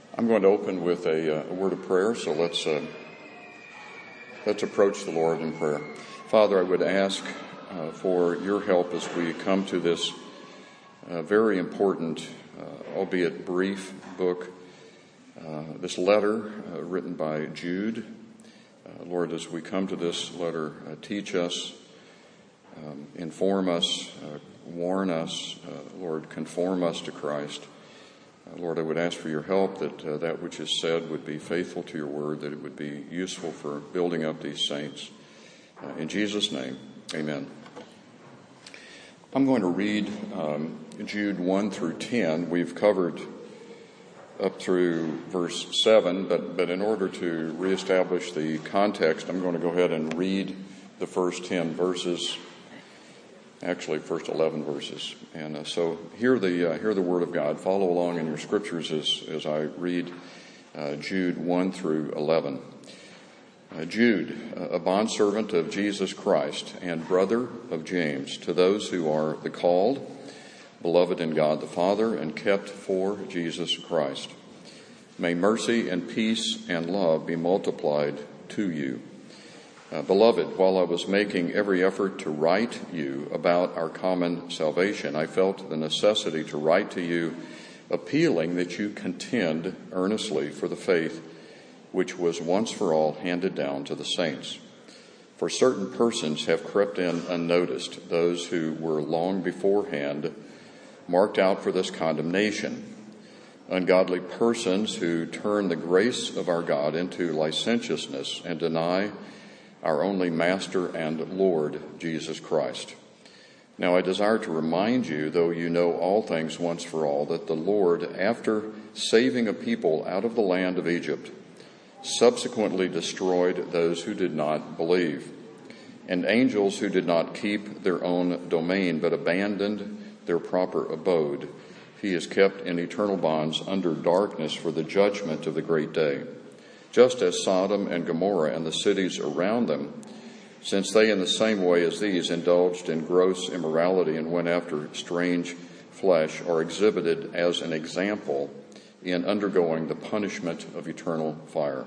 I'm going to open with a word of prayer, so let's approach the Lord in prayer. Father, I would ask for your help as we come to this very important, albeit brief book, this letter written by Jude. Lord, as we come to this letter, teach us, inform us, warn us, Lord, conform us to Christ. Lord, I would ask for your help that that which is said would be faithful to your word, that it would be useful for building up these saints. In Jesus' name, amen. I'm going to read Jude 1 through 10. We've covered up through verse 7, but in order to reestablish the context, I'm going to go ahead and read the first 10 verses, actually first 11 verses. And so hear the word of God. Follow along in your scriptures as I read Jude 1 through 11. Jude, a bondservant of Jesus Christ and brother of James, to those who are the called, beloved in God the Father, and kept for Jesus Christ. May mercy and peace and love be multiplied to you. Beloved, while I was making every effort to write you about our common salvation, I felt the necessity to write to you, appealing that you contend earnestly for the faith which was once for all handed down to the saints. For certain persons have crept in unnoticed, those who were long beforehand marked out for this condemnation, ungodly persons who turn the grace of our God into licentiousness and deny our only Master and Lord, Jesus Christ. Now I desire to remind you, though you know all things once for all, that the Lord, after saving a people out of the land of Egypt, subsequently destroyed those who did not believe, and angels who did not keep their own domain, but abandoned their proper abode. He is kept in eternal bonds under darkness for the judgment of the great day. Just as Sodom and Gomorrah and the cities around them, since they in the same way as these indulged in gross immorality and went after strange flesh, are exhibited as an example in undergoing the punishment of eternal fire.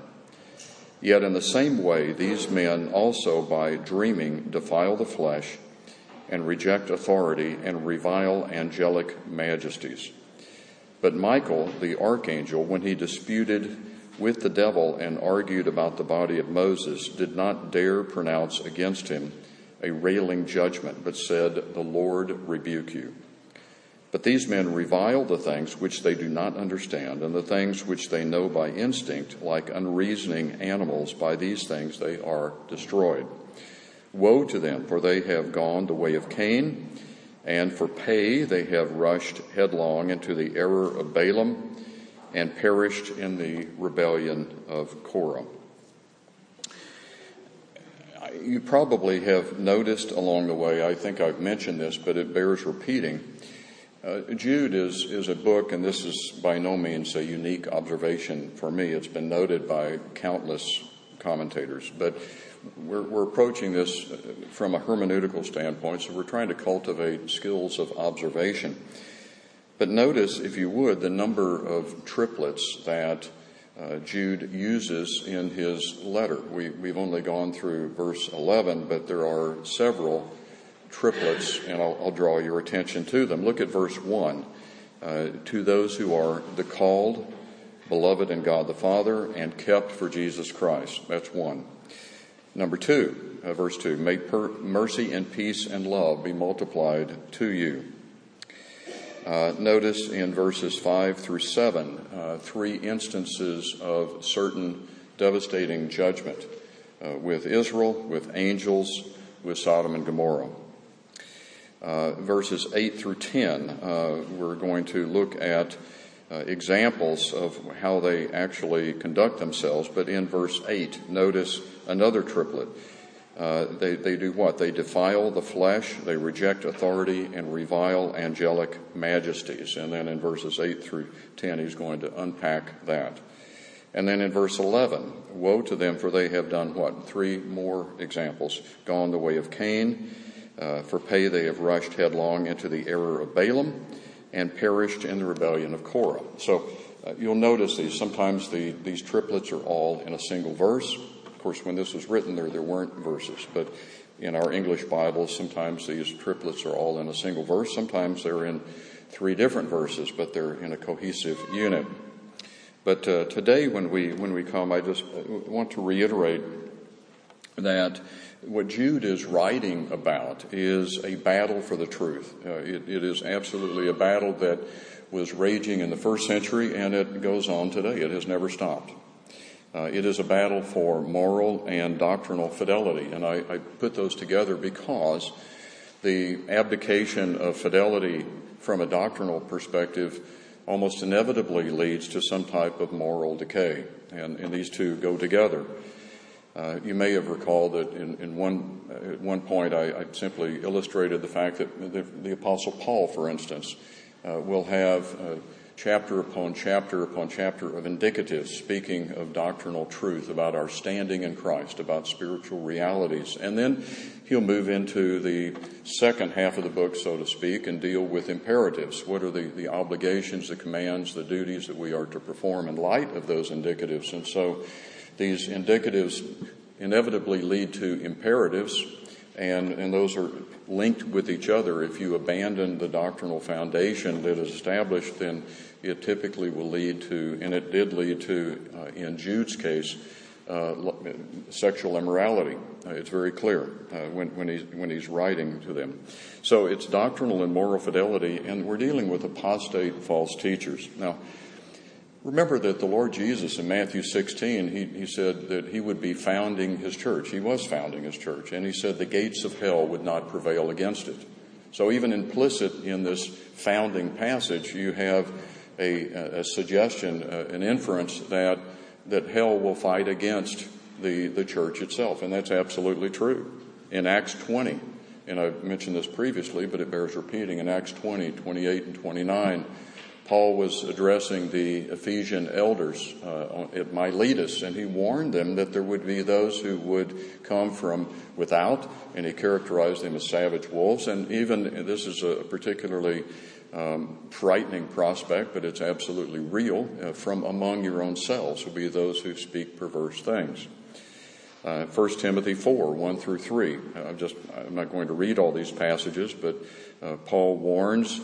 Yet in the same way, these men also by dreaming defile the flesh and reject authority and revile angelic majesties. But Michael, the archangel, when he disputed with the devil and argued about the body of Moses, did not dare pronounce against him a railing judgment, but said, "The Lord rebuke you." But these men revile the things which they do not understand, and the things which they know by instinct, like unreasoning animals. By these things they are destroyed. Woe to them, for they have gone the way of Cain, and for pay they have rushed headlong into the error of Balaam, and perished in the rebellion of Korah. You probably have noticed along the way, I think I've mentioned this, but it bears repeating. Jude is a book, and this is by no means a unique observation for me. It's been noted by countless commentators, but we're approaching this from a hermeneutical standpoint, so we're trying to cultivate skills of observation. But notice, if you would, the number of triplets that Jude uses in his letter. We've only gone through verse 11, but there are several triplets, and I'll draw your attention to them. Look at verse 1. To those who are the called, beloved in God the Father, and kept for Jesus Christ. That's one. Number 2, verse 2. May mercy and peace and love be multiplied to you. Notice in verses 5 through 7, 3 instances of certain devastating judgment with Israel, with angels, with Sodom and Gomorrah. Verses 8 through 10, we're going to look at examples of how they actually conduct themselves. But in verse 8, notice another triplet. They do what? They defile the flesh, they reject authority, and revile angelic majesties. And then in verses 8 through 10, he's going to unpack that. And then in verse 11, woe to them, for they have done what? 3 more examples. Gone the way of Cain, for pay they have rushed headlong into the error of Balaam, and perished in the rebellion of Korah. So You'll notice these. Sometimes these triplets are all in a single verse. Of course, when this was written, there weren't verses. But in our English Bibles, sometimes these triplets are all in a single verse. Sometimes they're in 3 different verses, but they're in a cohesive unit. But today, when we come, I just want to reiterate that what Jude is writing about is a battle for the truth. It is absolutely a battle that was raging in the first century, and it goes on today. It has never stopped. It is a battle for moral and doctrinal fidelity, and I put those together because the abdication of fidelity from a doctrinal perspective almost inevitably leads to some type of moral decay, and these two go together. You may have recalled that at one point I simply illustrated the fact that the Apostle Paul, for instance, will have chapter upon chapter upon chapter of indicatives speaking of doctrinal truth about our standing in Christ, about spiritual realities. And then he'll move into the second half of the book, so to speak, and deal with imperatives. What are the obligations, the commands, the duties that we are to perform in light of those indicatives? And so these indicatives inevitably lead to imperatives, and those are linked with each other. If you abandon the doctrinal foundation that is established, then it typically will lead to, and it did lead to, in Jude's case, sexual immorality. It's very clear when he's writing to them. So it's doctrinal and moral fidelity, and we're dealing with apostate false teachers. Now, remember that the Lord Jesus in Matthew 16, he said that he would be founding his church. He was founding his church. And he said the gates of hell would not prevail against it. So even implicit in this founding passage, you have a suggestion, an inference that hell will fight against the church itself. And that's absolutely true. In Acts 20, and I've mentioned this previously, but it bears repeating, in Acts 20, 28 and 29, Paul was addressing the Ephesian elders at Miletus, and he warned them that there would be those who would come from without, and he characterized them as savage wolves. And even, this is a particularly frightening prospect, but it's absolutely real, from among your own selves will be those who speak perverse things. 1 Timothy 4, 1 through 3. I'm not going to read all these passages, but Paul warns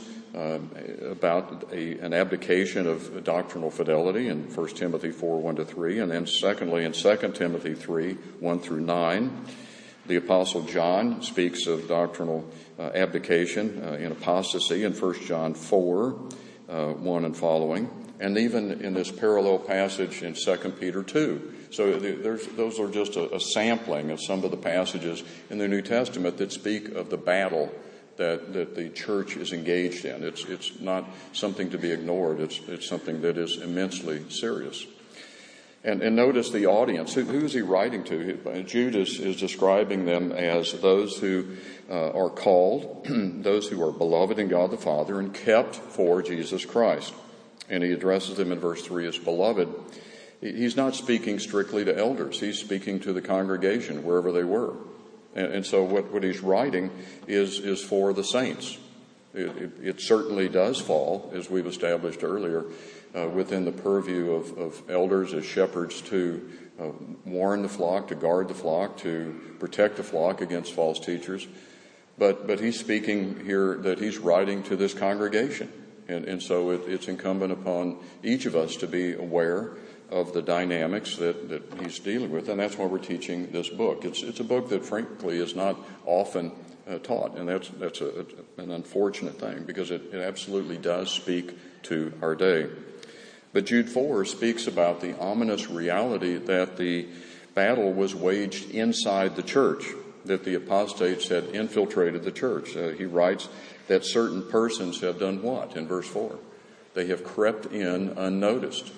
about an abdication of doctrinal fidelity in 1 Timothy 4, 1 to 3, and then secondly in 2 Timothy 3, 1 through 9. The Apostle John speaks of doctrinal abdication in apostasy in 1 John 4, 1 and following, and even in this parallel passage in 2 Peter 2. So those are just a sampling of some of the passages in the New Testament that speak of the battle that the church is engaged in. It's not something to be ignored. It's something that is immensely serious. And notice the audience. Who is he writing to? Jude is describing them as those who are called, those who are beloved in God the Father and kept for Jesus Christ. And he addresses them in verse 3 as beloved. He's not speaking strictly to elders. He's speaking to the congregation wherever they were. And so what he's writing is for the saints. It certainly does fall, as we've established earlier, within the purview of elders as shepherds to warn the flock, to guard the flock, to protect the flock against false teachers. But he's speaking here that he's writing to this congregation. And so it's incumbent upon each of us to be aware of the dynamics that he's dealing with, and that's why we're teaching this book. It's a book that, frankly, is not often taught, and that's an unfortunate thing because it absolutely does speak to our day. But Jude 4 speaks about the ominous reality that the battle was waged inside the church, that the apostates had infiltrated the church. He writes that certain persons have done what in verse 4? They have crept in unnoticed.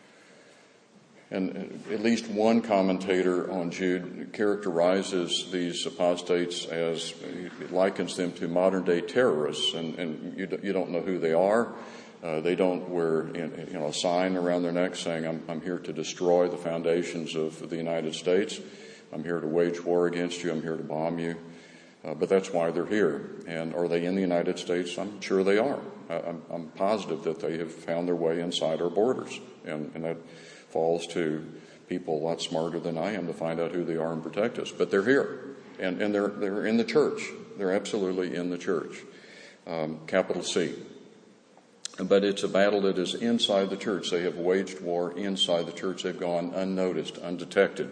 And at least one commentator on Jude characterizes these apostates as, he likens them to modern-day terrorists, and you don't know who they are. They don't wear a sign around their neck saying, I'm here to destroy the foundations of the United States. I'm here to wage war against you. I'm here to bomb you. But that's why they're here. And are they in the United States? I'm sure they are. I'm positive that they have found their way inside our borders. And that falls to people a lot smarter than I am to find out who they are and protect us. But they're here. And they're in the church. They're absolutely in the church. Capital C. But it's a battle that is inside the church. They have waged war inside the church. They've gone unnoticed, undetected.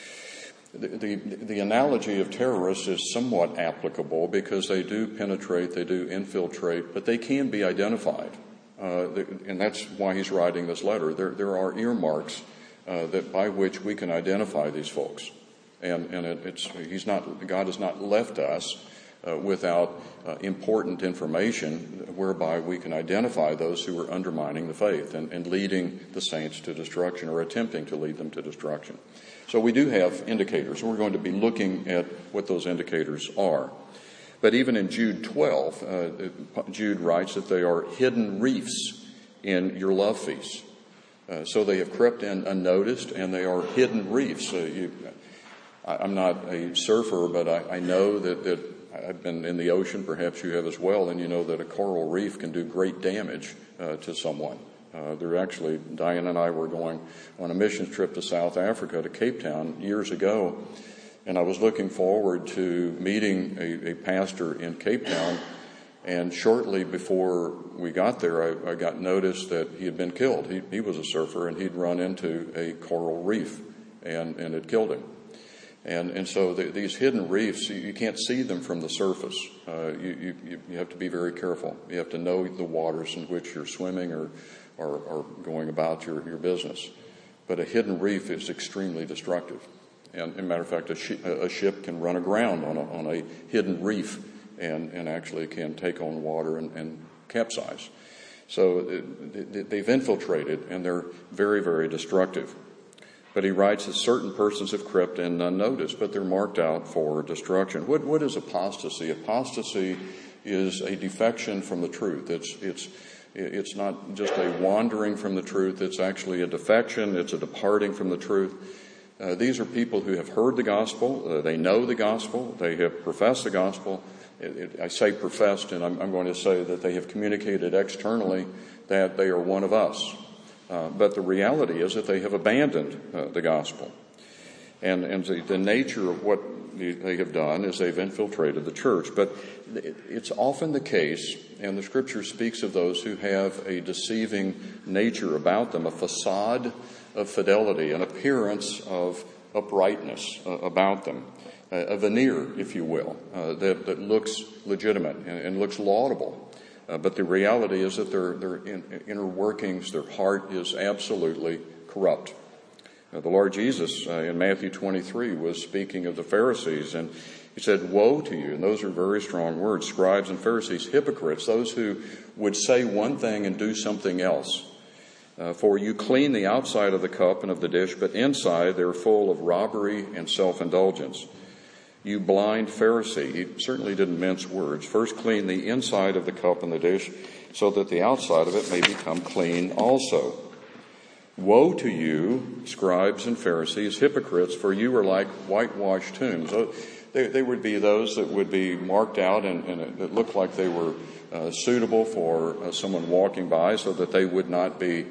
The analogy of terrorists is somewhat applicable because they do penetrate, they do infiltrate, but they can be identified. And that's why he's writing this letter. There are earmarks that by which we can identify these folks. And God has not left us without important information whereby we can identify those who are undermining the faith and leading the saints to destruction or attempting to lead them to destruction. So we do have indicators, and we're going to be looking at what those indicators are. But even in Jude 12, Jude writes that they are hidden reefs in your love feasts. So they have crept in unnoticed, and they are hidden reefs. I'm not a surfer, but I know that I've been in the ocean, perhaps you have as well, and you know that a coral reef can do great damage to someone. Diane and I were going on a mission trip to South Africa, to Cape Town, years ago, and I was looking forward to meeting a pastor in Cape Town, and shortly before we got there, I got notice that he had been killed. He was a surfer, and he'd run into a coral reef, and it killed him. And so these hidden reefs, you can't see them from the surface. You have to be very careful. You have to know the waters in which you're swimming or going about your business. But a hidden reef is extremely destructive. And as a matter of fact, a ship can run aground on a hidden reef and actually can take on water and capsize. So they've infiltrated, and they're very, very destructive. But he writes that certain persons have crept in unnoticed, but they're marked out for destruction. What is apostasy? Apostasy is a defection from the truth. It's not just a wandering from the truth. It's actually a defection. It's a departing from the truth. These are people who have heard the gospel. They know the gospel. They have professed the gospel. I say professed, and I'm going to say that they have communicated externally that they are one of us. But the reality is that they have abandoned the gospel. And the nature of what they have done is they've infiltrated the church. But it's often the case, and the Scripture speaks of those who have a deceiving nature about them, a facade of fidelity, an appearance of uprightness about them, a veneer, if you will, that looks legitimate and looks laudable. But the reality is that their inner workings, their heart is absolutely corrupt. The Lord Jesus in Matthew 23 was speaking of the Pharisees, and he said, "Woe to you," and those are very strong words, scribes and Pharisees, hypocrites, those who would say one thing and do something else. For you clean the outside of the cup and of the dish, but inside they're full of robbery and self-indulgence. You blind Pharisee. He certainly didn't mince words. First clean the inside of the cup and the dish, so that the outside of it may become clean also. Woe to you, scribes and Pharisees, hypocrites, for you are like whitewashed tombs. They would be those that would be marked out and it looked like they were suitable for someone walking by, so that they would not be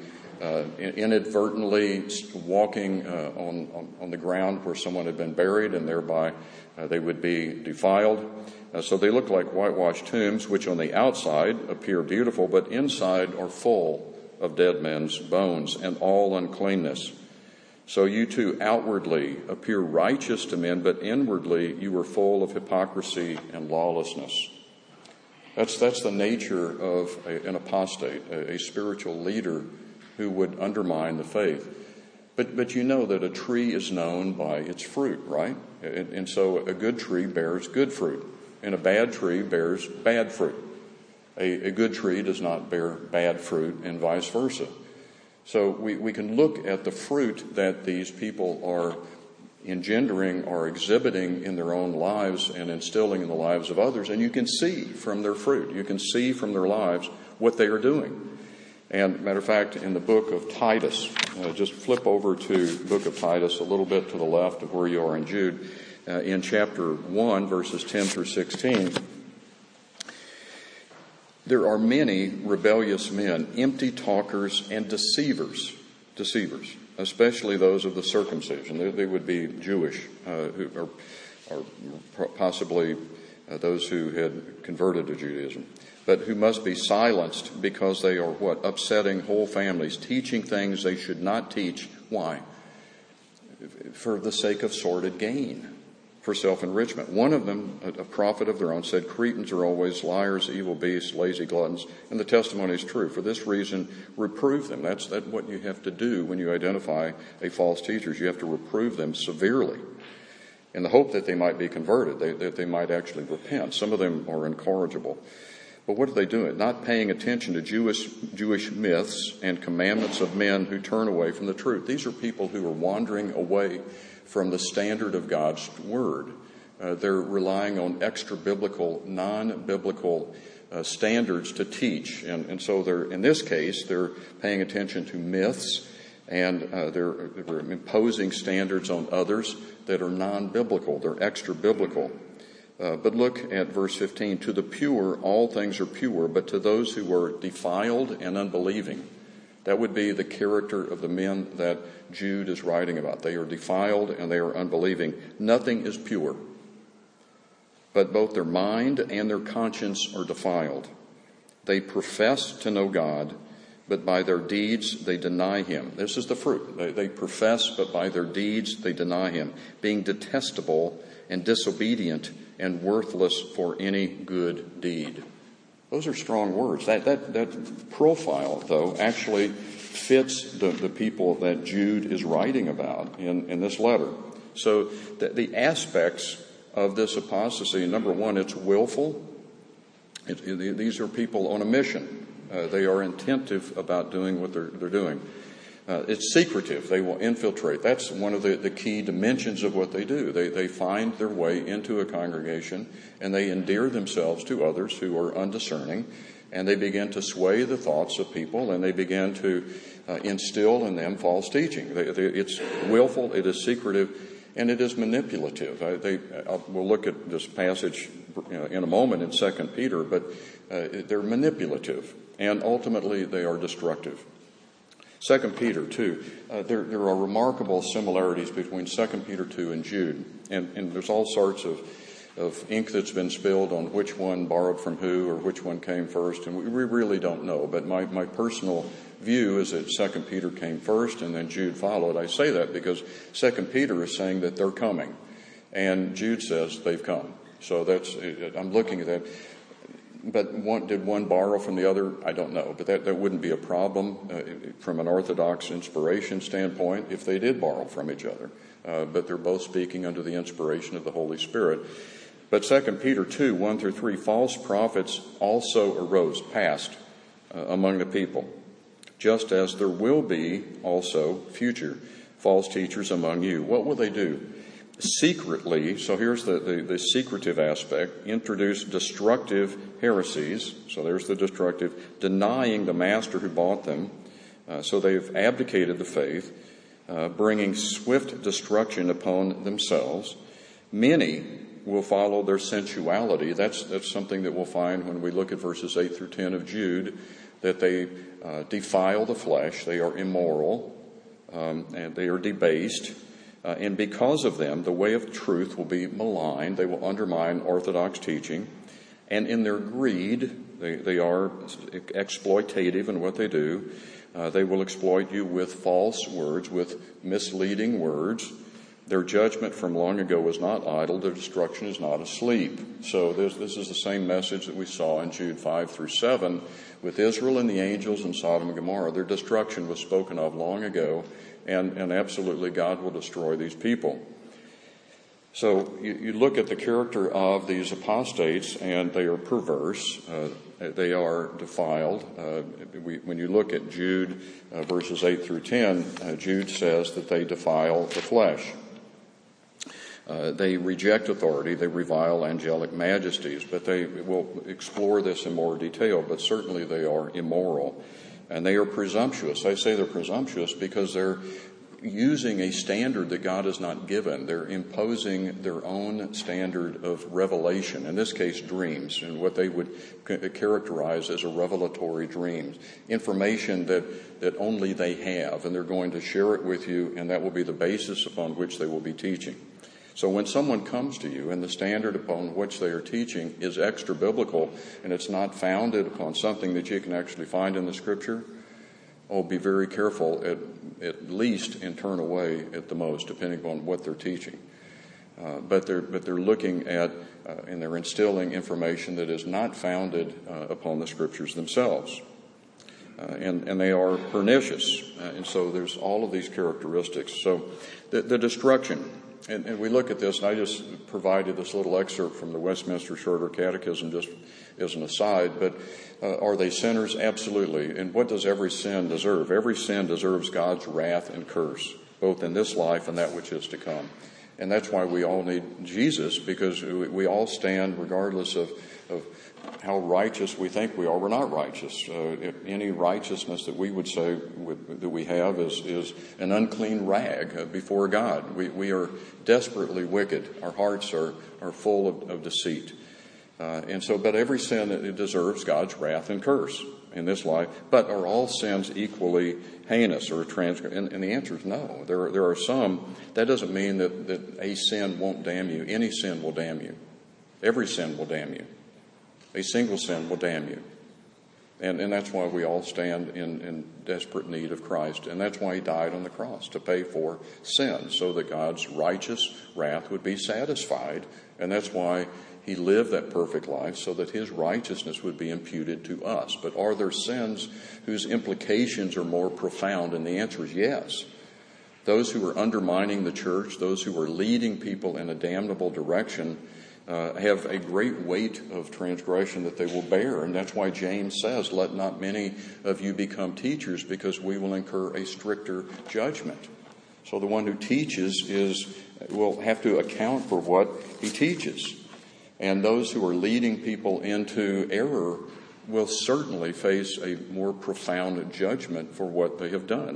inadvertently walking on the ground where someone had been buried, and thereby they would be defiled. So they look like whitewashed tombs, which on the outside appear beautiful, but inside are full of dead men's bones and all uncleanness. So you too outwardly appear righteous to men, but inwardly you are full of hypocrisy and lawlessness. That's the nature of an apostate, a spiritual leader who would undermine the faith. But you know that a tree is known by its fruit, right? And so a good tree bears good fruit, and a bad tree bears bad fruit. A good tree does not bear bad fruit, and vice versa. So we can look at the fruit that these people are engendering or exhibiting in their own lives and instilling in the lives of others, and you can see from their fruit, you can see from their lives what they are doing. And matter of fact, in the book of Titus, just flip over to the book of Titus a little bit to the left of where you are in Jude. in chapter 1, verses 10 through 16. There are many rebellious men, empty talkers and deceivers, especially those of the circumcision. They would be Jewish, or possibly those who had converted to Judaism, but who must be silenced because they are what? Upsetting whole families, teaching things they should not teach. Why? For the sake of sordid gain, for self-enrichment. One of them, a prophet of their own, said, Cretans are always liars, evil beasts, lazy gluttons, and the testimony is true. For this reason, reprove them. That's what you have to do when you identify a false teacher. You have to reprove them severely in the hope that they might be converted, that they might actually repent. Some of them are incorrigible. But what are they doing? Not paying attention to Jewish myths and commandments of men who turn away from the truth. These are people who are wandering away from the standard of God's Word. They're relying on extra-biblical, non-biblical standards to teach. And so in this case, they're paying attention to myths, and they're imposing standards on others that are non-biblical. They're extra-biblical. But look at verse 15. To the pure, all things are pure, but to those who are defiled and unbelieving. That would be the character of the men that Jude is writing about. They are defiled and they are unbelieving. Nothing is pure, but both their mind and their conscience are defiled. They profess to know God, but by their deeds they deny him. This is the fruit. They profess, but by their deeds they deny him, being detestable and disobedient and worthless for any good deed. Those are strong words. That profile, though, actually fits the people that Jude is writing about in this letter. So the aspects of this apostasy, number one, it's willful. These are people on a mission. They are attentive about doing what they're doing. It's secretive. They will infiltrate. That's one of the key dimensions of what they do. They find their way into a congregation and they endear themselves to others who are undiscerning, and they begin to sway the thoughts of people, and they begin to instill in them false teaching. It's willful, it is secretive, and it is manipulative. We'll look at this passage in a moment in 2 Peter, but they're manipulative, and ultimately they are destructive. 2 Peter 2, there are remarkable similarities between 2 Peter 2 and Jude. And there's all sorts of ink that's been spilled on which one borrowed from who or which one came first. And we really don't know. But my personal view is that 2 Peter came first and then Jude followed. I say that because 2 Peter is saying that they're coming. And Jude says they've come. So I'm looking at that. But did one borrow from the other? I don't know. But that wouldn't be a problem from an Orthodox inspiration standpoint if they did borrow from each other. But they're both speaking under the inspiration of the Holy Spirit. But 2 Peter 2, 1 through 3, false prophets also arose, past, among the people, just as there will be also future false teachers among you. What will they do? Secretly, so here's the secretive aspect, introduce destructive heresies. So there's the destructive, denying the master who bought them. So they've abdicated the faith, bringing swift destruction upon themselves. Many will follow their sensuality. That's something that we'll find when we look at verses 8 through 10 of Jude, that they defile the flesh, they are immoral, and they are debased. And because of them, the way of truth will be maligned. They will undermine Orthodox teaching. And in their greed, they are exploitative in what they do. They will exploit you with false words, with misleading words. Their judgment from long ago is not idle. Their destruction is not asleep. So this is the same message that we saw in Jude 5 through 7 with Israel and the angels in Sodom and Gomorrah. Their destruction was spoken of long ago. And absolutely God will destroy these people. So you look at the character of these apostates, and they are perverse. They are defiled. When you look at Jude verses 8 through 10, Jude says that they defile the flesh. They reject authority. They revile angelic majesties. But they will explore this in more detail. But certainly they are immoral. And they are presumptuous. I say they're presumptuous because they're using a standard that God has not given. They're imposing their own standard of revelation, in this case dreams, and what they would characterize as a revelatory dream, information that only they have, and they're going to share it with you, and that will be the basis upon which they will be teaching. So when someone comes to you and the standard upon which they are teaching is extra biblical and it's not founded upon something that you can actually find in the Scripture, be very careful at least and turn away at the most, depending upon what they're teaching. But they're looking at and they're instilling information that is not founded upon the Scriptures themselves. And they are pernicious. And so there's all of these characteristics. So the destruction. And we look at this, and I just provided this little excerpt from the Westminster Shorter Catechism just as an aside, but are they sinners? Absolutely. And what does every sin deserve? Every sin deserves God's wrath and curse, both in this life and that which is to come. And that's why we all need Jesus, because we all stand, regardless of how righteous we think we are. We're not righteous. Any righteousness that we would say that we have is an unclean rag before God. We are desperately wicked. Our hearts are full of deceit. But every sin, it deserves God's wrath and curse in this life. But are all sins equally heinous or transgressive? And the answer is no. There are some. That doesn't mean that a sin won't damn you. Any sin will damn you. Every sin will damn you. A single sin will damn you. And that's why we all stand in desperate need of Christ. And that's why he died on the cross, to pay for sin, so that God's righteous wrath would be satisfied. And that's why he lived that perfect life, so that his righteousness would be imputed to us. But are there sins whose implications are more profound? And the answer is yes. Those who are undermining the church, those who are leading people in a damnable direction, have a great weight of transgression that they will bear. And that's why James says, let not many of you become teachers, because we will incur a stricter judgment. So the one who teaches will have to account for what he teaches. And those who are leading people into error will certainly face a more profound judgment for what they have done.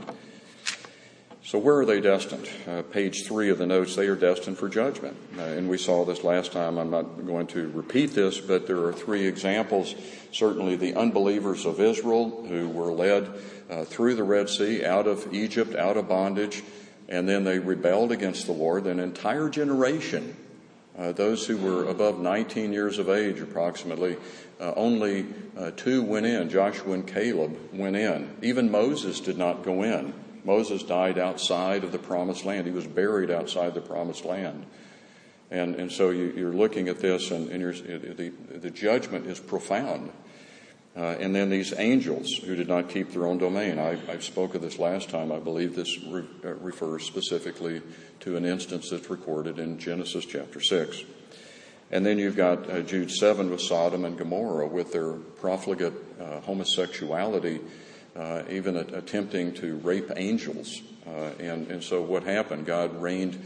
So where are they destined? Page 3 of the notes, they are destined for judgment. And we saw this last time. I'm not going to repeat this, but there are 3 examples. Certainly the unbelievers of Israel, who were led through the Red Sea, out of Egypt, out of bondage, and then they rebelled against the Lord. An entire generation, those who were above 19 years of age approximately, only 2 went in. Joshua and Caleb went in. Even Moses did not go in. Moses died outside of the promised land. He was buried outside the promised land. And so you're looking at this, and the judgment is profound. And then these angels who did not keep their own domain. I spoke of this last time. I believe this refers specifically to an instance that's recorded in Genesis chapter 6. And then you've got Jude 7 with Sodom and Gomorrah with their profligate homosexuality, even attempting to rape angels. And so what happened? God rained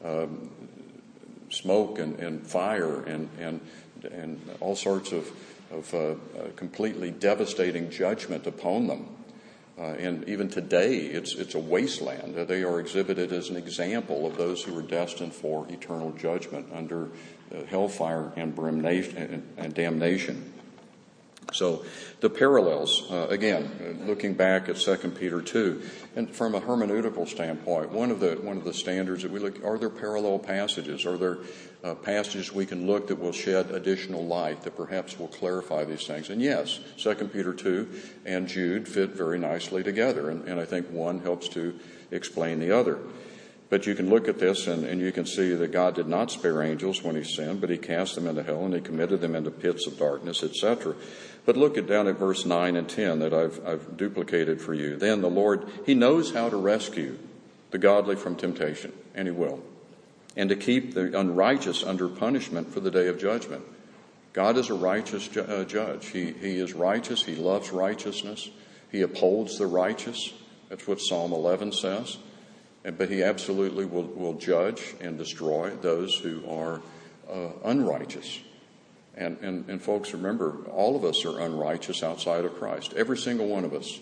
smoke and fire and all sorts of completely devastating judgment upon them. And even today, it's a wasteland. They are exhibited as an example of those who are destined for eternal judgment under hellfire and damnation. So the parallels, again, looking back at 2 Peter 2, and from a hermeneutical standpoint, one of the standards that we look, are there parallel passages? Are there passages we can look that will shed additional light, that perhaps will clarify these things? And yes, 2 Peter 2 and Jude fit very nicely together, and I think one helps to explain the other. But you can look at this and you can see that God did not spare angels when he sinned, but he cast them into hell and he committed them into pits of darkness, etc. But look down at verse 9 and 10 that I've duplicated for you. Then the Lord, he knows how to rescue the godly from temptation, and he will, and to keep the unrighteous under punishment for the day of judgment. God is a righteous judge. He is righteous. He loves righteousness. He upholds the righteous. That's what Psalm 11 says. But he absolutely will judge and destroy those who are unrighteous. And folks, remember, all of us are unrighteous outside of Christ. Every single one of us.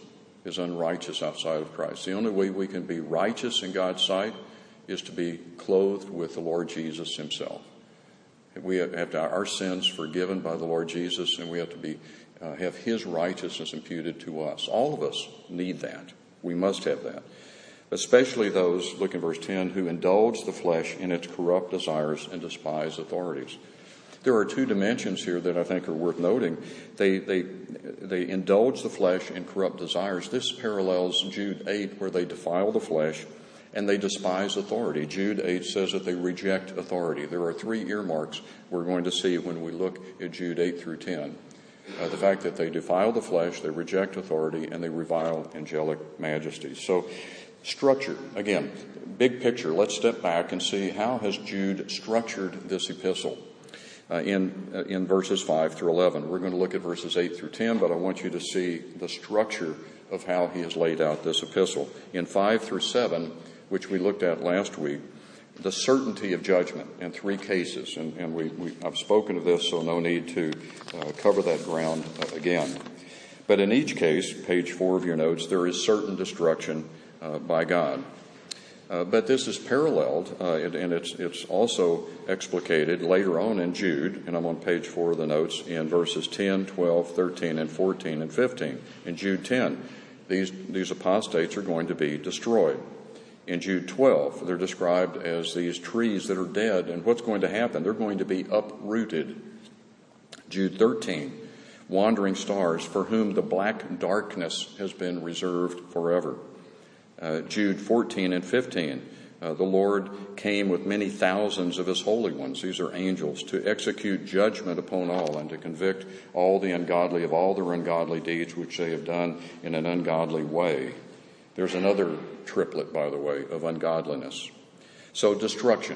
is unrighteous outside of Christ. The only way we can be righteous in God's sight is to be clothed with the Lord Jesus himself. We have to have our sins forgiven by the Lord Jesus, and we have to have his righteousness imputed to us. All of us need that. We must have that. Especially those, look in verse 10, who indulge the flesh in its corrupt desires and despise authorities. There are two dimensions here that I think are worth noting. They indulge the flesh in corrupt desires. This parallels Jude 8, where they defile the flesh and they despise authority. Jude 8 says that they reject authority. There are three earmarks we're going to see when we look at Jude 8 through 10. The fact that they defile the flesh, they reject authority, and they revile angelic majesties. So, structure, again, big picture. Let's step back and see how has Jude structured this epistle. In verses 5 through 11. We're going to look at verses 8 through 10, but I want you to see the structure of how he has laid out this epistle. In 5 through 7, which we looked at last week, the certainty of judgment in three cases. And I've spoken of this, so no need to cover that ground again. But in each case, page 4 of your notes, there is certain destruction by God. But this is paralleled, and it's also explicated later on in Jude, and I'm on page 4 of the notes, in verses 10, 12, 13, and 14, and 15. In Jude 10, these apostates are going to be destroyed. In Jude 12, they're described as these trees that are dead, and what's going to happen? They're going to be uprooted. Jude 13, wandering stars for whom the black darkness has been reserved forever. Jude 14 and 15, the Lord came with many thousands of his holy ones, these are angels, to execute judgment upon all and to convict all the ungodly of all their ungodly deeds which they have done in an ungodly way. There's another triplet, by the way, of ungodliness. So destruction.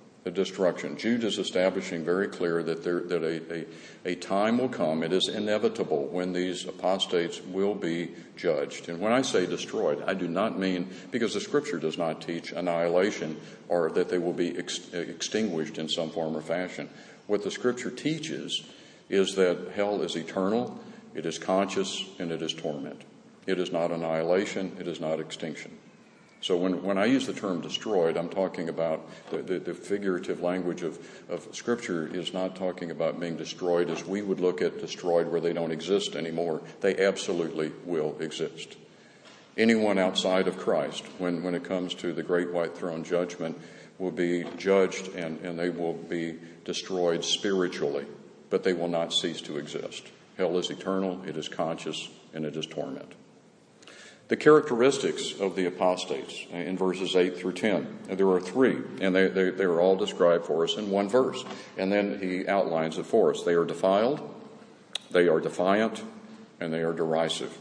Jude is establishing very clear that a time will come, it is inevitable, when these apostates will be judged. And when I say destroyed, I do not mean, because the Scripture does not teach annihilation or that they will be extinguished in some form or fashion. What the Scripture teaches is that hell is eternal, it is conscious, and it is torment. It is not annihilation, it is not extinction. So when I use the term destroyed, I'm talking about the figurative language of Scripture is not talking about being destroyed as we would look at destroyed where they don't exist anymore. They absolutely will exist. Anyone outside of Christ, when it comes to the great white throne judgment, will be judged and they will be destroyed spiritually, but they will not cease to exist. Hell is eternal, it is conscious, and it is torment. The characteristics of the apostates in verses 8 through 10. There are three, and they're all described for us in one verse. And then he outlines it for us. They are defiled, they are defiant, and they are derisive.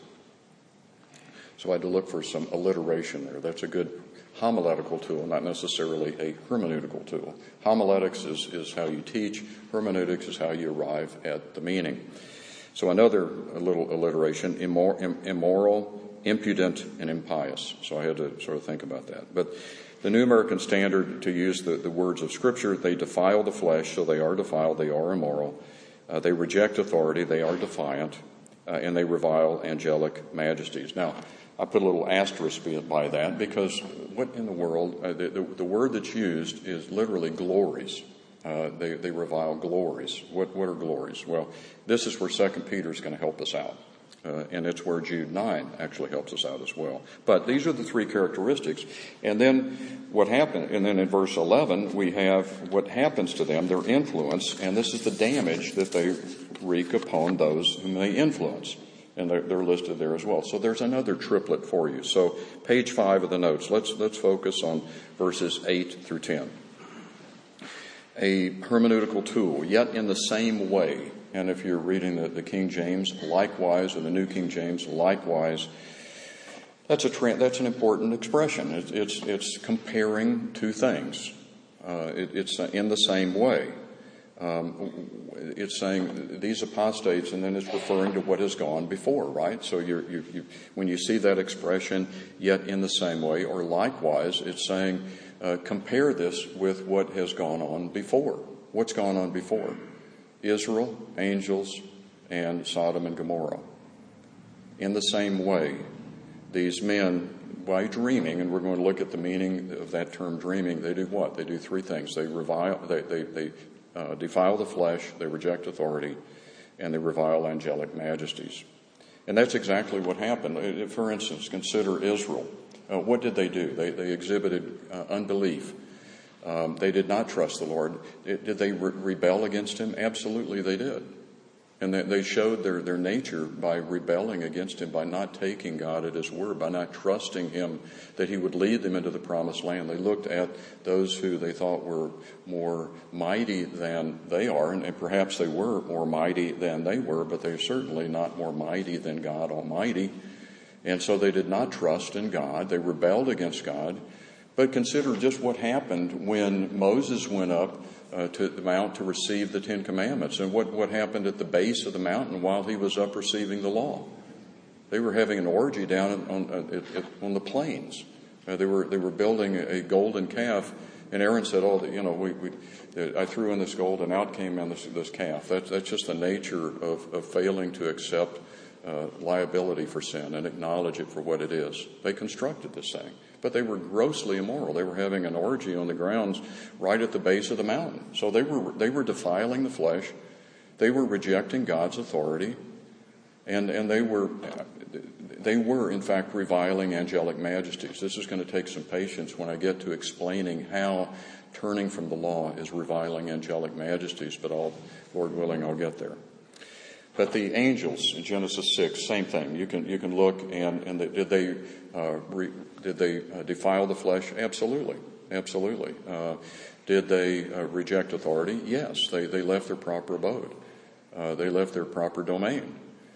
So I had to look for some alliteration there. That's a good homiletical tool, not necessarily a hermeneutical tool. Homiletics is how you teach. Hermeneutics is how you arrive at the meaning. So another little alliteration, immoral, impudent, and impious. So I had to sort of think about that. But the New American Standard, to use the words of Scripture, they defile the flesh, so they are defiled, they are immoral. They reject authority, they are defiant, and they revile angelic majesties. Now, I put a little asterisk by that because what in the world, the word that's used is literally glories. They revile glories. What are glories? Well, this is where 2 Peter is going to help us out. And it's where Jude 9 actually helps us out as well. But these are the three characteristics. And then what happened? And then in verse 11, we have what happens to them, their influence, and this is the damage that they wreak upon those whom they influence. And they're listed there as well. So there's another triplet for you. So page 5 of the notes. Let's focus on verses 8 through 10. A hermeneutical tool, yet in the same way. And if you're reading the King James, likewise, or the New King James, likewise, that's an important expression. It's comparing two things. It's in the same way. It's saying these apostates, and then it's referring to what has gone before, right? So you when you see that expression, yet in the same way, or likewise, it's saying compare this with what has gone on before. What's gone on before? Israel, angels, and Sodom and Gomorrah. In the same way, these men, by dreaming, and we're going to look at the meaning of that term dreaming, they do what? They do three things. They defile the flesh, they reject authority, and they revile angelic majesties. And that's exactly what happened. For instance, consider Israel. What did they do? They exhibited unbelief. They did not trust the Lord. Did they rebel against him? Absolutely they did. And they showed their nature by rebelling against him, by not taking God at his word, by not trusting him that he would lead them into the promised land. They looked at those who they thought were more mighty than they are, and perhaps they were more mighty than they were, but they're certainly not more mighty than God Almighty. And so they did not trust in God. They rebelled against God. But consider just what happened when Moses went up to the mount to receive the Ten Commandments, and what happened at the base of the mountain while he was up receiving the law. They were having an orgy down on the plains. They were building a golden calf, and Aaron said, I threw in this gold and out came in this calf. That's just the nature of failing to accept liability for sin and acknowledge it for what it is. They constructed this thing, but they were grossly immoral. They were having an orgy on the grounds right at the base of the mountain. So they were defiling the flesh. They were rejecting God's authority, and they were in fact reviling angelic majesties. This is going to take some patience when I get to explaining how turning from the law is reviling angelic majesties, but Lord willing, I'll get there. But the angels in Genesis 6, same thing. You can look and did they defile the flesh? Absolutely. Did they reject authority? Yes. They left their proper abode. They left their proper domain.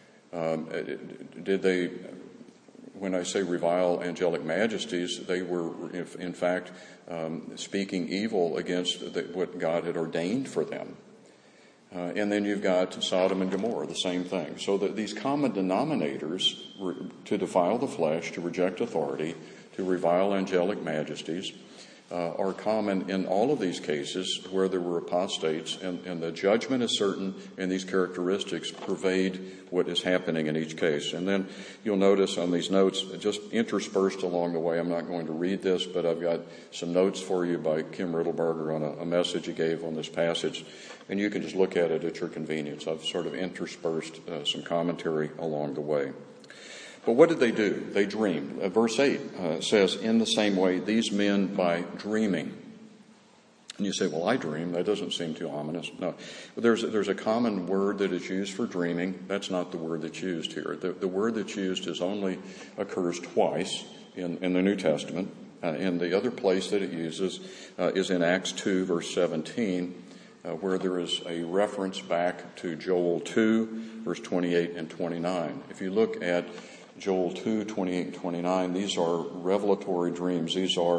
Did they? When I say revile angelic majesties, they were in fact speaking evil against what God had ordained for them. And then you've got Sodom and Gomorrah, the same thing. So that these common denominators, to defile the flesh, to reject authority, to revile angelic majesties, are common in all of these cases where there were apostates, and the judgment is certain, and these characteristics pervade what is happening in each case. And then you'll notice on these notes, just interspersed along the way, I'm not going to read this, but I've got some notes for you by Kim Riddleberger on a message he gave on this passage, and you can just look at it at your convenience. I've sort of interspersed some commentary along the way. But what did they do? They dreamed. Verse 8 says, in the same way, these men by dreaming. And you say, well, I dream. That doesn't seem too ominous. No. But there's a common word that is used for dreaming. That's not the word that's used here. The word that's used occurs twice in the New Testament. And the other place that it uses is in Acts 2, verse 17, where there is a reference back to Joel 2, verse 28 and 29. If you look at Joel 2, 28 and 29, these are revelatory dreams. These are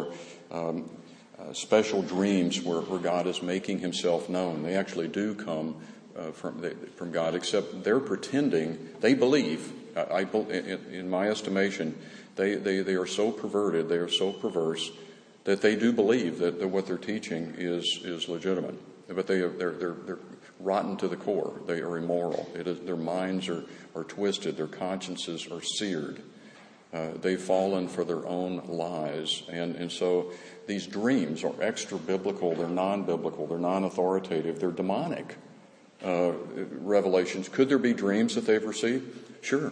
special dreams where God is making himself known. They actually do come from God, except they're pretending, they believe, in my estimation, they are so perverted, they are so perverse, that they do believe that what they're teaching is legitimate. But they're rotten to the core. They are immoral. Their minds are twisted. Their consciences are seared. They've fallen for their own lies. And so these dreams are extra-biblical. They're non-biblical. They're non-authoritative. They're demonic revelations. Could there be dreams that they've received? Sure.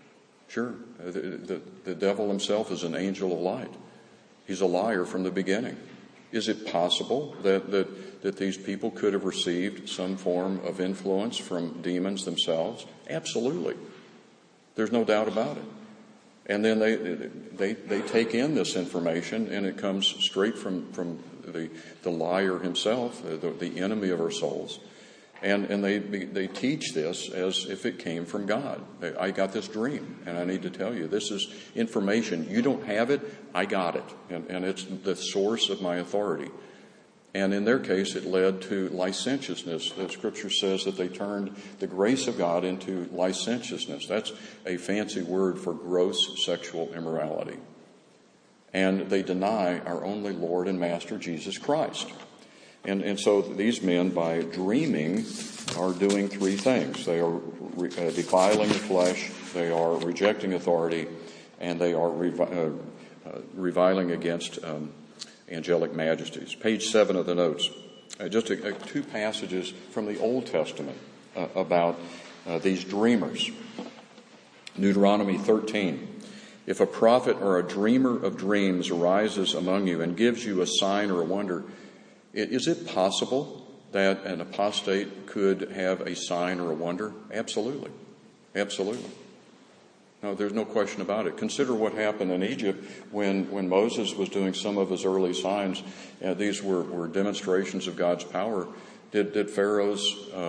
The devil himself is an angel of light. He's a liar from the beginning. Is it possible that these people could have received some form of influence from demons themselves? Absolutely. There's no doubt about it. And then they take in this information, and it comes straight from the liar himself, the enemy of our souls. And they teach this as if it came from God. I got this dream, and I need to tell you, this is information. You don't have it, I got it. And it's the source of my authority. And in their case, it led to licentiousness. The Scripture says that they turned the grace of God into licentiousness. That's a fancy word for gross sexual immorality. And they deny our only Lord and Master, Jesus Christ. And so these men, by dreaming, are doing three things. They are defiling the flesh, they are rejecting authority, and they are reviling against angelic majesties. Page 7 of the notes, just two passages from the Old Testament about these dreamers. Deuteronomy 13. If a prophet or a dreamer of dreams arises among you and gives you a sign or a wonder, is it possible that an apostate could have a sign or a wonder? Absolutely. Absolutely. No, there's no question about it. Consider what happened in Egypt when Moses was doing some of his early signs. These were demonstrations of God's power. Did Pharaoh's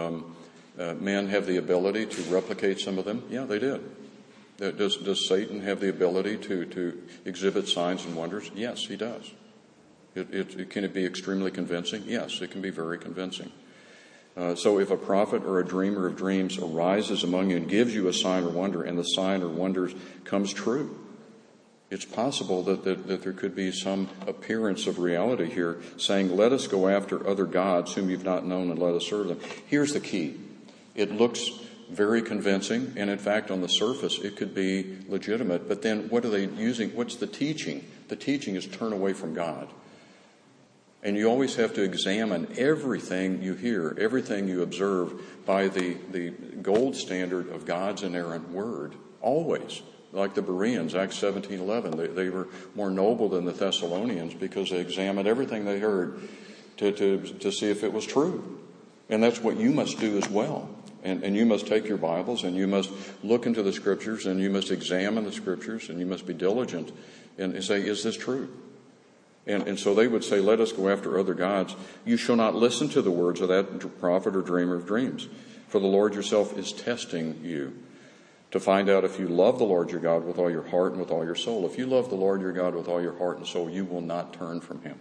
men have the ability to replicate some of them? Yeah, they did. Does Satan have the ability to exhibit signs and wonders? Yes, he does. Can it be extremely convincing? Yes, it can be very convincing. So if a prophet or a dreamer of dreams arises among you and gives you a sign or wonder, and the sign or wonder comes true, it's possible that there could be some appearance of reality here, saying, let us go after other gods whom you've not known and let us serve them. Here's the key. It looks very convincing, and in fact, on the surface, it could be legitimate. But then what are they using? What's the teaching? The teaching is turn away from God. And you always have to examine everything you hear, everything you observe by the gold standard of God's inerrant word. Always. Like the Bereans, Acts 17:11. They were more noble than the Thessalonians because they examined everything they heard to see if it was true. And that's what you must do as well. And you must take your Bibles and you must look into the Scriptures and you must examine the Scriptures and you must be diligent and say, is this true? And so they would say, let us go after other gods. You shall not listen to the words of that prophet or dreamer of dreams. For the Lord yourself is testing you to find out if you love the Lord your God with all your heart and with all your soul. If you love the Lord your God with all your heart and soul, you will not turn from him.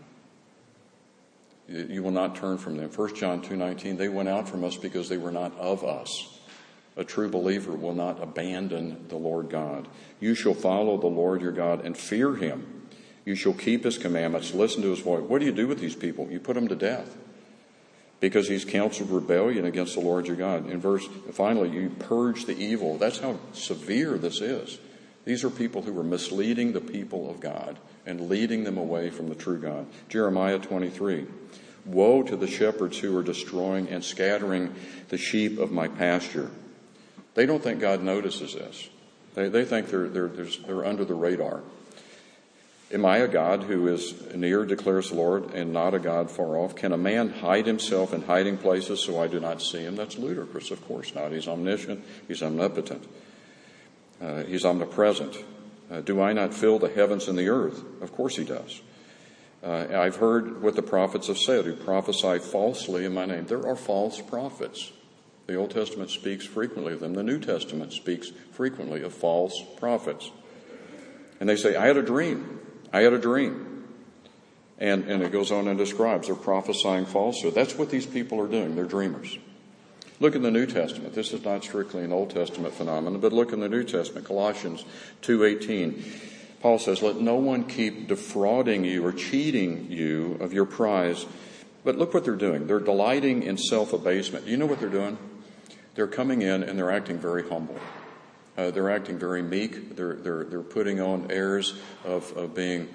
You will not turn from them. 1 John 2:19, they went out from us because they were not of us. A true believer will not abandon the Lord God. You shall follow the Lord your God and fear him. You shall keep his commandments, listen to his voice. What do you do with these people? You put them to death because he's counseled rebellion against the Lord your God. Finally, you purge the evil. That's how severe this is. These are people who are misleading the people of God and leading them away from the true God. Jeremiah 23. Woe to the shepherds who are destroying and scattering the sheep of my pasture. They don't think God notices this. They think they're under the radar. Am I a God who is near, declares the Lord, and not a God far off? Can a man hide himself in hiding places so I do not see him? That's ludicrous. Of course not. He's omniscient. He's omnipotent. He's omnipresent. Do I not fill the heavens and the earth? Of course he does. I've heard what the prophets have said, who prophesy falsely in my name. There are false prophets. The Old Testament speaks frequently of them. The New Testament speaks frequently of false prophets. And they say, I had a dream. I had a dream. And it goes on and describes they're prophesying falsehood. That's what these people are doing. They're dreamers. Look in the New Testament. This is not strictly an Old Testament phenomenon, but look in the New Testament. Colossians 2:18. Paul says, let no one keep defrauding you or cheating you of your prize. But look what they're doing. They're delighting in self-abasement. Do you know what they're doing? They're coming in and they're acting very humble. They're acting very meek. They're putting on airs of being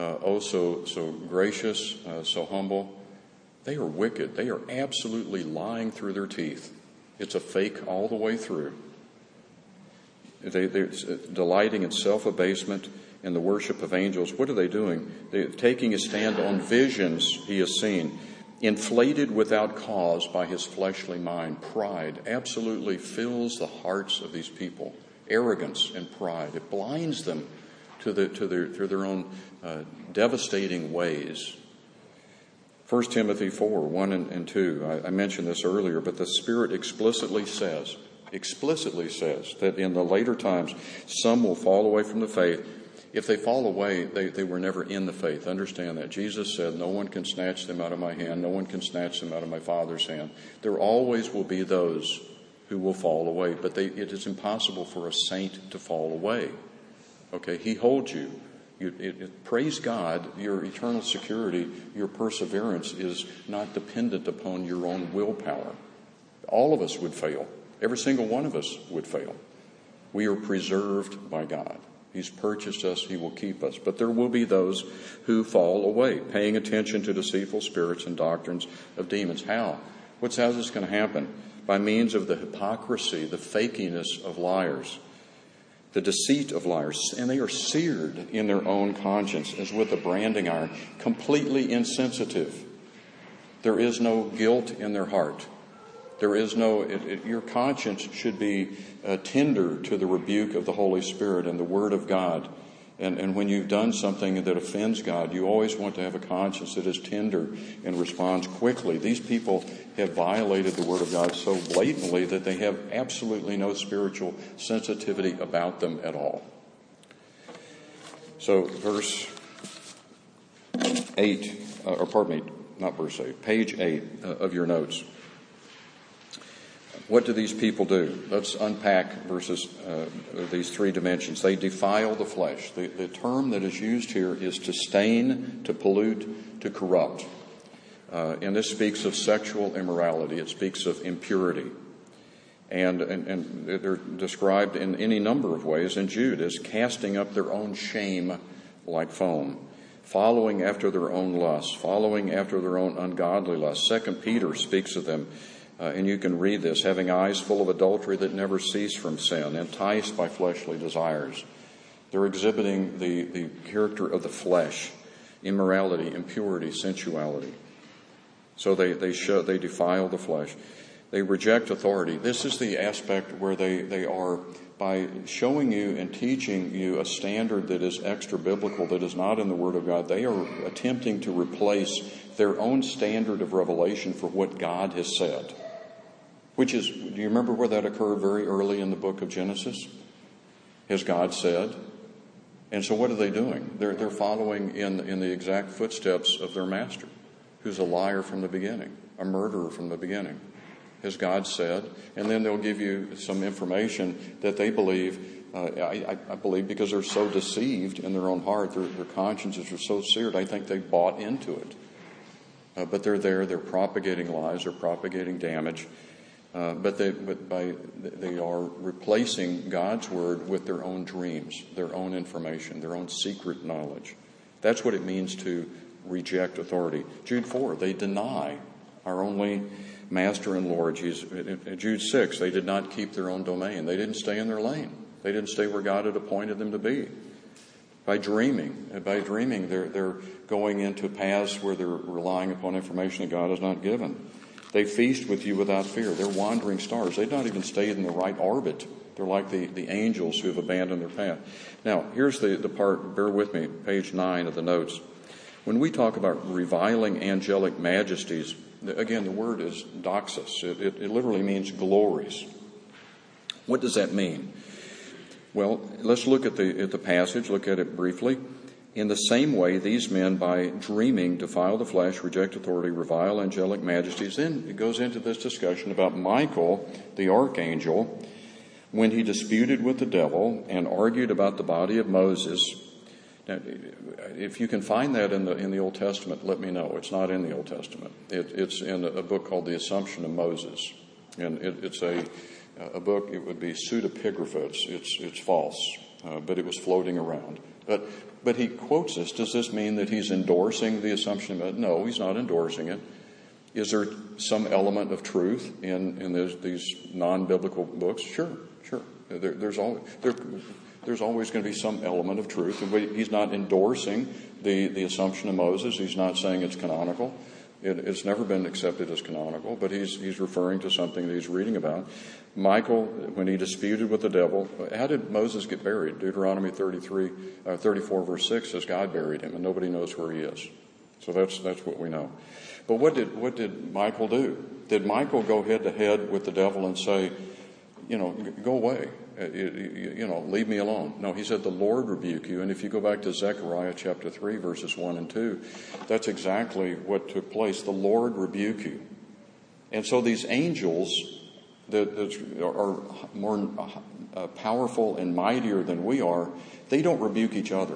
so gracious, so humble. They are wicked. They are absolutely lying through their teeth. It's a fake all the way through. They're delighting in self-abasement and the worship of angels. What are they doing? They're taking a stand on visions he has seen, inflated without cause by his fleshly mind. Pride absolutely fills the hearts of these people. Arrogance and pride. It blinds them to their own devastating ways. 1 Timothy 4:1 and 2. I mentioned this earlier, but the Spirit explicitly says that in the later times, some will fall away from the faith. If they fall away, they were never in the faith. Understand that. Jesus said, no one can snatch them out of my hand. No one can snatch them out of my Father's hand. There always will be those who will fall away, but it is impossible for a saint to fall away. Okay, he holds you. Praise God, your eternal security, your perseverance is not dependent upon your own willpower. All of us would fail. Every single one of us would fail. We are preserved by God. He's purchased us. He will keep us. But there will be those who fall away, paying attention to deceitful spirits and doctrines of demons. How? How's this going to happen? By means of the hypocrisy, the fakiness of liars, the deceit of liars. And they are seared in their own conscience as with a branding iron, completely insensitive. There is no guilt in their heart. There is no, your conscience should be tender to the rebuke of the Holy Spirit and the Word of God. And when you've done something that offends God, you always want to have a conscience that is tender and responds quickly. These people have violated the Word of God so blatantly that they have absolutely no spiritual sensitivity about them at all. So verse 8, page 8 of your notes. What do these people do? Let's unpack these three dimensions. They defile the flesh. The term that is used here is to stain, to pollute, to corrupt. And this speaks of sexual immorality. It speaks of impurity. And they're described in any number of ways in Jude as casting up their own shame like foam, following after their own lusts, following after their own ungodly lusts. 2 Peter speaks of them. And you can read this, having eyes full of adultery that never cease from sin, enticed by fleshly desires. They're exhibiting the character of the flesh, immorality, impurity, sensuality. So they defile the flesh. They reject authority. This is the aspect where they are, by showing you and teaching you a standard that is extra biblical, that is not in the Word of God, they are attempting to replace their own standard of revelation for what God has said. Which is, do you remember where that occurred very early in the book of Genesis? Has God said? And so what are they doing? They're following in the exact footsteps of their master, who's a liar from the beginning, a murderer from the beginning. Has God said? And then they'll give you some information that they believe, I believe because they're so deceived in their own heart, their consciences are so seared, I think they bought into it. But they're propagating lies, they're propagating damage. But they are replacing God's Word with their own dreams, their own information, their own secret knowledge. That's what it means to reject authority. Jude 4, they deny our only Master and Lord. Jude 6, they did not keep their own domain. They didn't stay in their lane. They didn't stay where God had appointed them to be. By dreaming, they're going into paths where they're relying upon information that God has not given. They feast with you without fear. They're wandering stars. They've not even stayed in the right orbit. They're like the angels who have abandoned their path. Now, here's the part, bear with me, page 9 of the notes. When we talk about reviling angelic majesties, again, the word is doxos. It literally means glories. What does that mean? Well, let's look at the passage, look at it briefly. In the same way, these men, by dreaming, defile the flesh, reject authority, revile angelic majesties. Then it goes into this discussion about Michael, the archangel, when he disputed with the devil and argued about the body of Moses. Now, if you can find that in the Old Testament, let me know. It's not in the Old Testament. It's in a book called The Assumption of Moses. And it's a book, it would be pseudepigrapha. It's false, but it was floating around. But he quotes this. Does this mean that he's endorsing the assumption? No, he's not endorsing it. Is there some element of truth in these non-biblical books? Sure. There's always going to be some element of truth. He's not endorsing the assumption of Moses. He's not saying it's canonical. It's never been accepted as canonical, but he's referring to something that he's reading about. Michael, when he disputed with the devil, how did Moses get buried? Deuteronomy 34 verse 6 says God buried him, and nobody knows where he is. So that's what we know. But what did Michael do? Did Michael go head to head with the devil and say, go away, leave me alone? No, he said, the Lord rebuke you. And if you go back to Zechariah chapter 3, verses 1 and 2, that's exactly what took place. The Lord rebuke you. And so these angels that are more powerful and mightier than we are, they don't rebuke each other.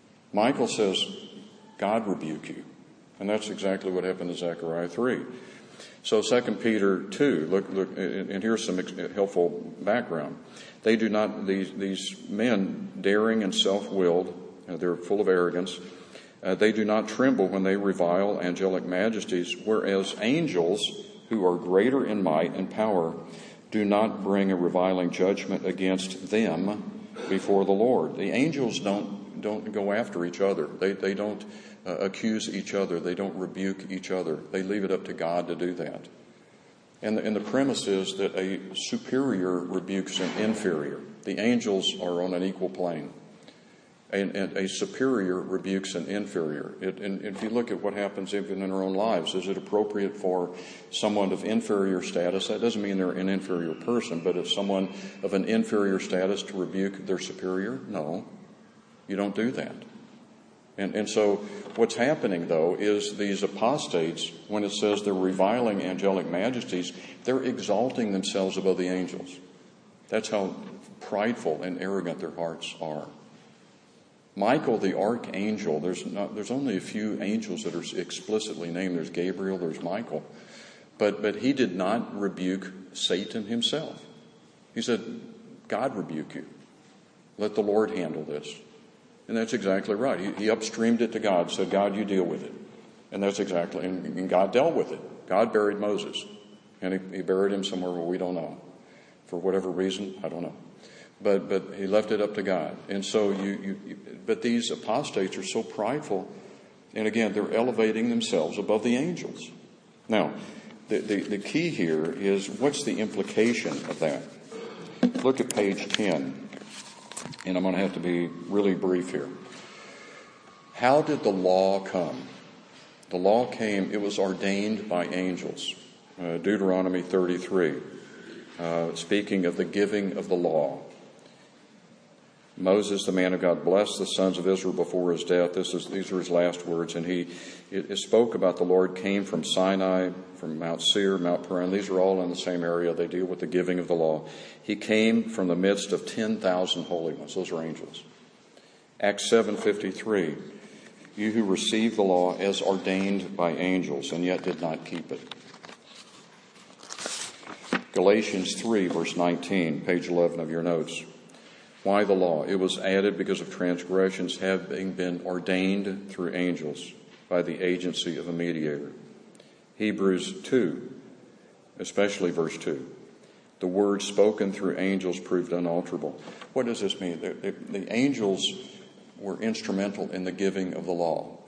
Michael says, God rebuke you. And that's exactly what happened to Zechariah 3. So 2 Peter 2, look, and here's some helpful background. They do not, these men, daring and self-willed, they're full of arrogance, they do not tremble when they revile angelic majesties, whereas angels, who are greater in might and power, do not bring a reviling judgment against them before the Lord. The angels don't go after each other. They don't accuse each other. They don't rebuke each other. They leave it up to God to do that. And the premise is that a superior rebukes an inferior. The angels are on an equal plane. And a superior rebukes an inferior. And if you look at what happens even in our own lives, is it appropriate for someone of inferior status? That doesn't mean they're an inferior person, but if someone of an inferior status to rebuke their superior? No, you don't do that. And so what's happening, though, is these apostates, when it says they're reviling angelic majesties, they're exalting themselves above the angels. That's how prideful and arrogant their hearts are. Michael, the archangel, there's only a few angels that are explicitly named. There's Gabriel, there's Michael. But he did not rebuke Satan himself. He said, God rebuke you. Let the Lord handle this. And that's exactly right. He upstreamed it to God, said, God, you deal with it. And that's exactly, and God dealt with it. God buried Moses. And he buried him somewhere where we don't know. For whatever reason, I don't know. But he left it up to God. And so but these apostates are so prideful. And again, they're elevating themselves above the angels. Now, the key here is, what's the implication of that? Look at page 10. And I'm going to have to be really brief here. How did the law come? The law came, it was ordained by angels. Deuteronomy 33, speaking of the giving of the law. Moses, the man of God, blessed the sons of Israel before his death. These are his last words. And he spoke about the Lord came from Sinai, from Mount Seir, Mount Paran. These are all in the same area. They deal with the giving of the law. He came from the midst of 10,000 holy ones. Those are angels. Acts 7:53. You who received the law as ordained by angels and yet did not keep it. Galatians 3, verse 19, page 11 of your notes. Why the law? It was added because of transgressions having been ordained through angels by the agency of a mediator. Hebrews 2, especially verse 2. The word spoken through angels proved unalterable. What does this mean? The angels were instrumental in the giving of the law.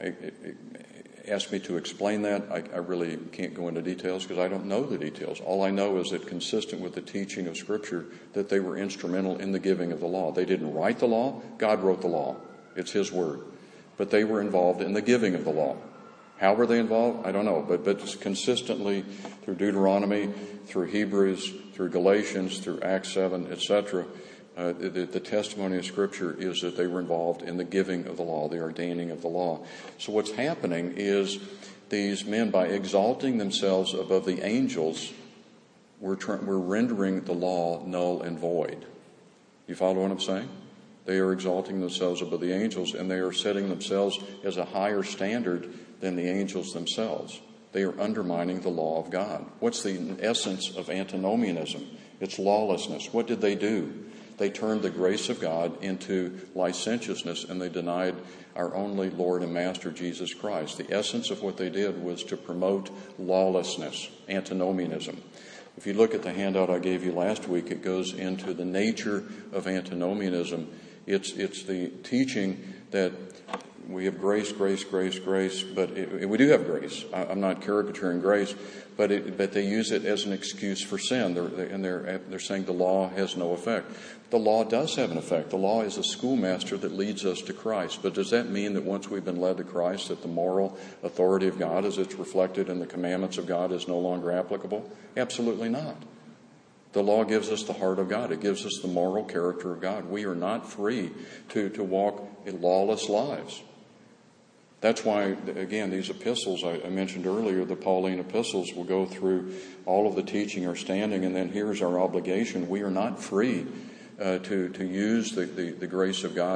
Ask me to explain that. I really can't go into details because I don't know the details. All I know is that, consistent with the teaching of Scripture, that they were instrumental in the giving of the law. They didn't write the law. God wrote the law. It's His word. But they were involved in the giving of the law. How were they involved? I don't know. But consistently through Deuteronomy, through Hebrews, through Galatians, through Acts 7, etc., the testimony of Scripture is that they were involved in the giving of the law, the ordaining of the law. So what's happening is these men, by exalting themselves above the angels, were rendering the law null and void. You follow what I'm saying? They are exalting themselves above the angels, and they are setting themselves as a higher standard than the angels themselves. They are undermining the law of God. What's the essence of antinomianism? It's lawlessness. What did they do? They turned the grace of God into licentiousness, and they denied our only Lord and Master, Jesus Christ. The essence of what they did was to promote lawlessness, antinomianism. If you look at the handout I gave you last week, it goes into the nature of antinomianism. It's the teaching that we have grace, grace, grace, grace, but we do have grace. I'm not caricaturing grace, but they use it as an excuse for sin. They're saying the law has no effect. The law does have an effect. The law is a schoolmaster that leads us to Christ. But does that mean that once we've been led to Christ, that the moral authority of God, as it's reflected in the commandments of God, is no longer applicable? Absolutely not. The law gives us the heart of God. It gives us the moral character of God. We are not free to walk in lawless lives. That's why, again, these epistles I mentioned earlier, the Pauline epistles, will go through all of the teaching or standing, and then here's our obligation. We are not free to use the grace of God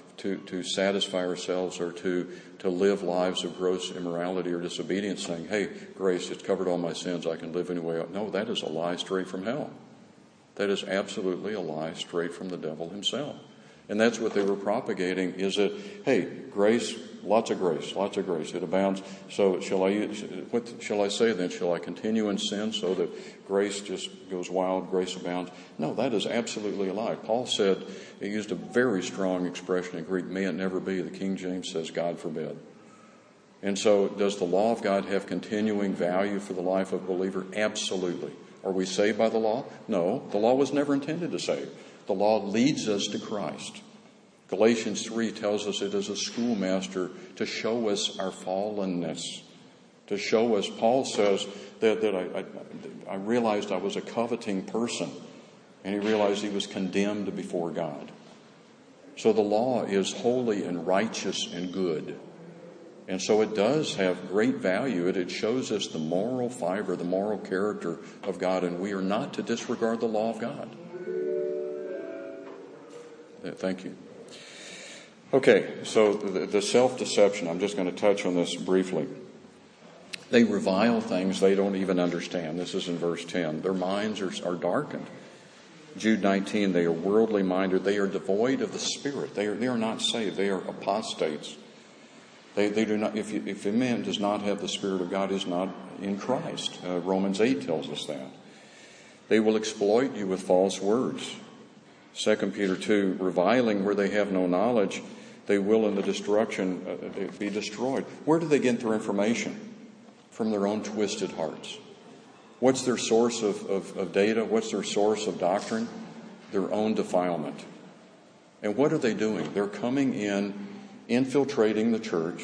to satisfy ourselves or to live lives of gross immorality or disobedience, saying, hey, grace, it's covered all my sins, I can live any way. No, that is a lie straight from hell. That is absolutely a lie straight from the devil himself. And that's what they were propagating, is that, hey, grace, lots of grace, it abounds. So what shall I say then? Shall I continue in sin so that grace just goes wild, grace abounds? No, that is absolutely a lie. Paul said, he used a very strong expression in Greek, may it never be. The King James says, God forbid. And so does the law of God have continuing value for the life of a believer? Absolutely. Are we saved by the law? No, the law was never intended to save. The law leads us to Christ. Galatians 3 tells us it is a schoolmaster to show us our fallenness, to show us. Paul says that I realized I was a coveting person, and he realized he was condemned before God. So the law is holy and righteous and good. And so it does have great value. It shows us the moral fiber, the moral character of God, and we are not to disregard the law of God. Thank you. Okay, so the self-deception, I'm just going to touch on this briefly. They revile things they don't even understand. This is in verse 10. Their minds are darkened. Jude 19, they are worldly minded. They are devoid of the Spirit. They are not saved. They are apostates. They do not. If a man does not have the Spirit of God, is not in Christ. Romans 8 tells us that. They will exploit you with false words. 2 Peter 2, reviling where they have no knowledge, they will in the destruction be destroyed. Where do they get their information? From their own twisted hearts. What's their source of data? What's their source of doctrine? Their own defilement. And what are they doing? They're coming in, infiltrating the church,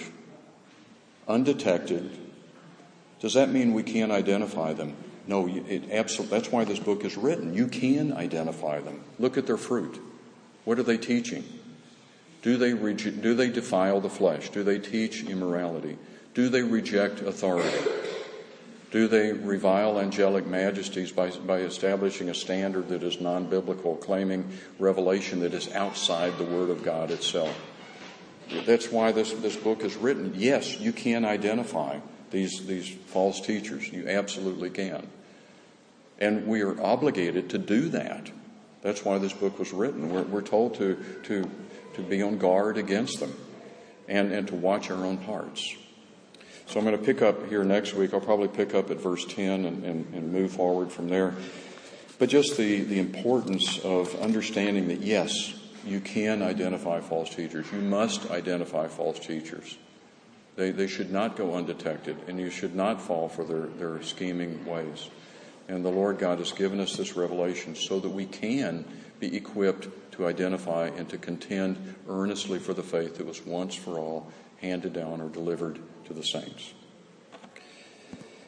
undetected. Does that mean we can't identify them? No, that's why this book is written. You can identify them. Look at their fruit. What are they teaching? Do they defile the flesh? Do they teach immorality? Do they reject authority? Do they revile angelic majesties by establishing a standard that is non-biblical, claiming revelation that is outside the Word of God itself? That's why this book is written. Yes, you can identify these false teachers. You absolutely can. And we are obligated to do that. That's why this book was written. We're told to be on guard against them and to watch our own hearts. So I'm going to pick up here next week. I'll probably pick up at verse 10 and move forward from there. But just the importance of understanding that, yes, you can identify false teachers. You must identify false teachers. They should not go undetected, and you should not fall for their scheming ways. And the Lord God has given us this revelation so that we can be equipped to identify and to contend earnestly for the faith that was once for all handed down or delivered to the saints.